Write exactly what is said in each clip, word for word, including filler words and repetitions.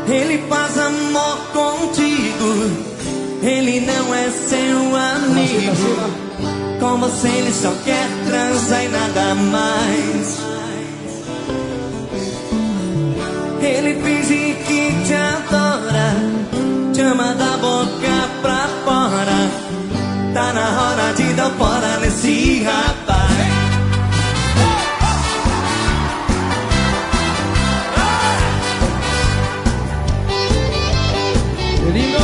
Ele faz amor contigo, ele não é seu amigo. Com você ele só quer transar e nada mais. Ele finge que te adora, te ama da boca pra fora. Tá na hora de dar fora nesse rapaz. Lindo.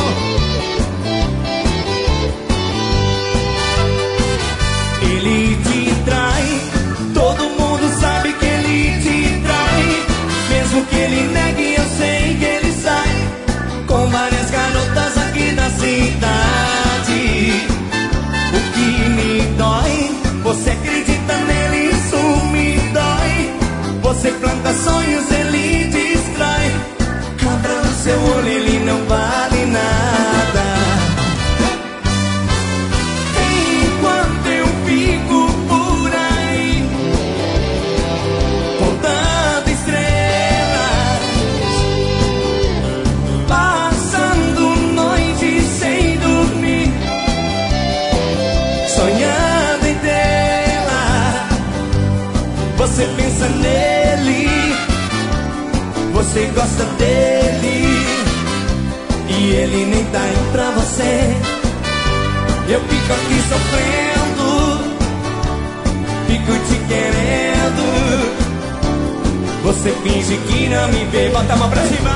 Ele te trai, todo mundo sabe que ele te trai. Mesmo que ele negue, eu sei que ele sai com várias garotas aqui da cidade. O que me dói, você acredita nele, isso me dói. Você planta sonhos, ele destrói. Cabra no seu olho, ele não vale nada. Enquanto eu fico por aí contando estrelas, passando noites sem dormir, sonhando em tê-la. Você pensa nele, você gosta dele, e ele nem tá aí pra você. Eu fico aqui sofrendo, fico te querendo. Você finge que não me vê, bota a mão pra cima.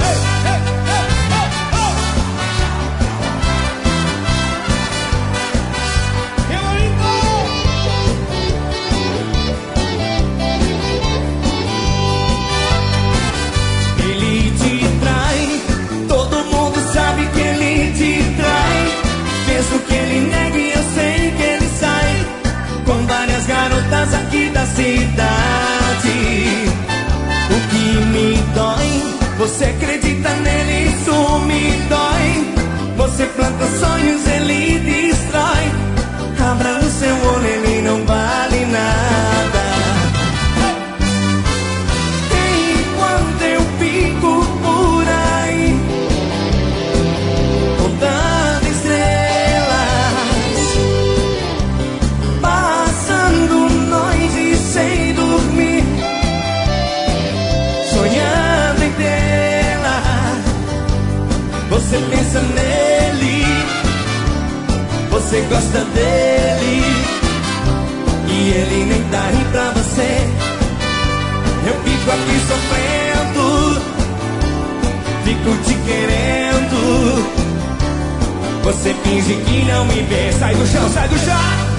Ele te trai, todo mundo sabe que ele te trai. Mesmo que ele negue, eu sei que ele sai com várias garotas aqui da cidade. O que me dói, você acredita nele, isso me dói. Você planta sonhos, ele destrói. Cabra no seu olho, ele não vale nada. Enquanto eu fico por aí contando estrelas, passando noites sem dormir, sonhando em tê-la. Você pensa nele, você gosta dele, e ele nem tá aí pra você. Eu fico aqui sofrendo, fico te querendo. Você finge que não me vê. Sai do chão, sai do chão.